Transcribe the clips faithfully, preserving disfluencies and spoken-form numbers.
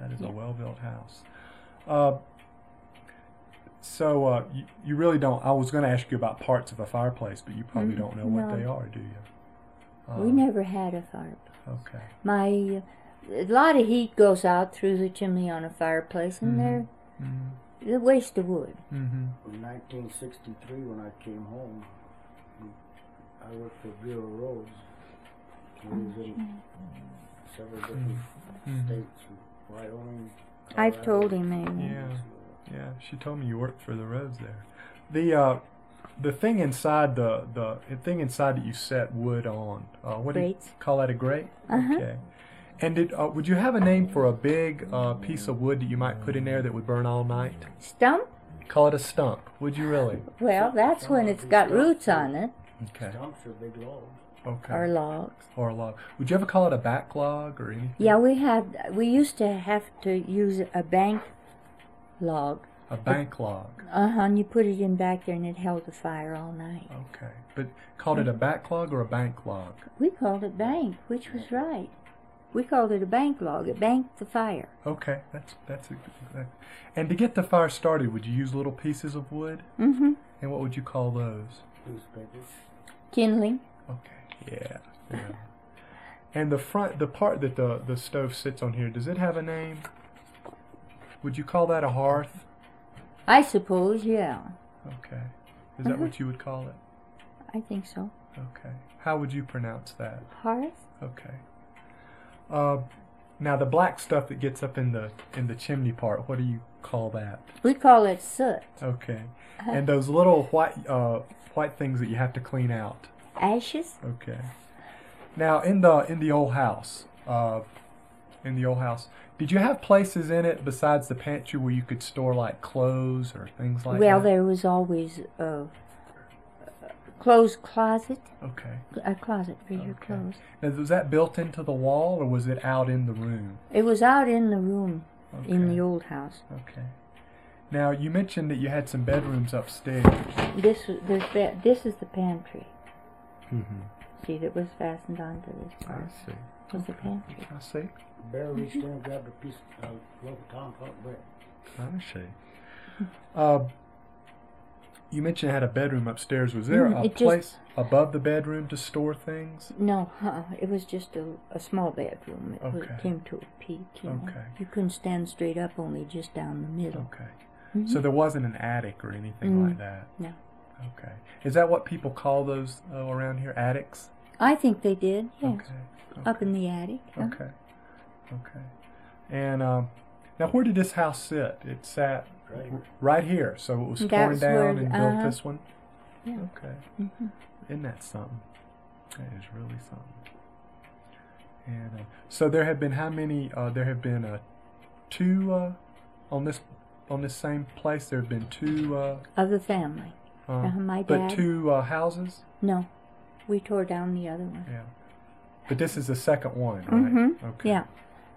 That is Yeah. a well-built house. Uh, so uh, you, you really don't. I was going to ask you about parts of a fireplace, but you probably Mm, don't know what no. they are, do you? Uh, We never had a fireplace. Okay. My a lot of heat goes out through the chimney on a fireplace, and Mhm. they're Mm-hmm. a waste of wood. Mm-hmm. In nineteen sixty-three, when I came home, I worked for Bureau Roads. I was in several different Mhm. states, Wyoming, I've told Colorado. him, maybe. Yeah. Yeah, she told me you worked for the roads there. The uh, the thing inside the the thing inside that you set wood on. Uh, what do you Grates. call that? A grate? Uh-huh. Okay. And did, uh, would you have a name for a big uh, piece of wood that you might put in there that would burn all night? Stump? Call it a stump. Would you really? Well, that's when it's got roots on it, Okay. Stumps are big logs. Okay. or logs. Or a log. Would you ever call it a backlog or anything? Yeah, we had. We used to have to use a bank log. A bank log. Uh huh. And you put it in back there, and it held the fire all night. Okay. But called it a backlog or a bank log? We called it bank, which was right. We called it a bank log. It banked the fire. Okay, that's that's a, that. And to get the fire started, would you use little pieces of wood? Mm-hmm. And what would you call those? Newspapers. Kindling. Okay. Yeah. Yeah. And the front, the part that the the stove sits on here, does it have a name? Would you call that a hearth? I suppose, yeah. Okay. Is that Mhm. what you would call it? I think so. Okay. How would you pronounce that? Hearth? Okay. Uh, now the black stuff that gets up in the in the chimney part, what do you call that? We call it soot. Okay. And those little white uh, white things that you have to clean out. Ashes? Okay. Now in the in the old house, uh, in the old house, did you have places in it besides the pantry where you could store like clothes or things like Well, that? there was always a clothes closet. Okay. A closet for your Okay. clothes. Now was that built into the wall or was it out in the room? It was out in the room in Okay. the old house. Okay. Now you mentioned that you had some bedrooms upstairs. This was this bed. This is the pantry. Mm-hmm. See, that was fastened onto this I part. see. Was the pantry. I see. Bear reached in and grabbed a piece of uh, loaf of tomahawk bread. I see. Uh, you mentioned it had a bedroom upstairs. Was there Mm, a it just- place above the bedroom to store things? No, uh, it was just a, a small bedroom. It was- Okay. came to a peak. You know. Okay. You couldn't stand straight up, only just down the middle. Okay. Mhm. So there wasn't an attic or anything Mm, like that? no. Okay. Is that what people call those uh, around here, attics? I think they did. Yes. Okay. Up in the attic. huh? Okay. Okay. And um, now where did this house sit? It sat Right. right here. So it was torn That's down where- and uh-huh. built this one? Yeah. Okay. hmm Isn't that something? That is really something. And uh, so there have been how many? Uh, there have been uh, two uh, on this on this same place. There have been two. Uh, Of the family. uh, Uh, my but dad. two uh, houses. No, we tore down the other one. Yeah. But this is the second one, right? Mm-hmm. Okay. Yeah.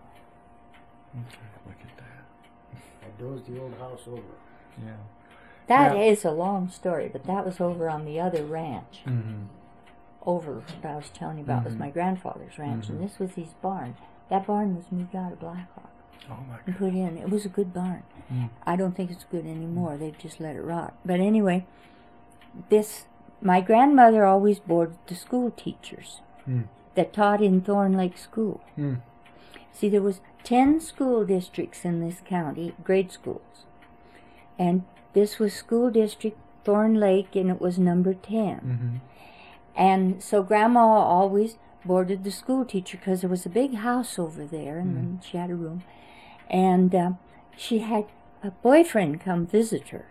Okay. Look at that. I dozed the old house over. Yeah. That Yeah. is a long story, but that was over on the other ranch. Mm-hmm. Over that I was telling you about was Mhm. my grandfather's ranch, Mhm. and this was his barn. That barn was moved out of Blackhawk Oh my and God. put in. It was a good barn. Mm. I don't think it's good anymore. They've just let it rot. But anyway, this my grandmother always boarded the school teachers Mm. that taught in Thorn Lake School. Mm. See, there was ten school districts in this county, grade schools. And this was school district Thorn Lake, and it was number ten. Mm-hmm. And so Grandma always boarded the school teacher because there was a big house over there, and then she had a room. And uh, she had a boyfriend come visit her.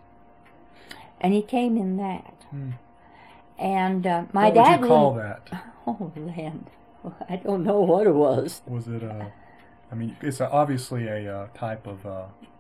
And he came in that. Mm. And uh, my what dad would you call lived- that? Oh, land. I don't know what it was. Was it a? I mean, it's a, obviously a uh, type of uh,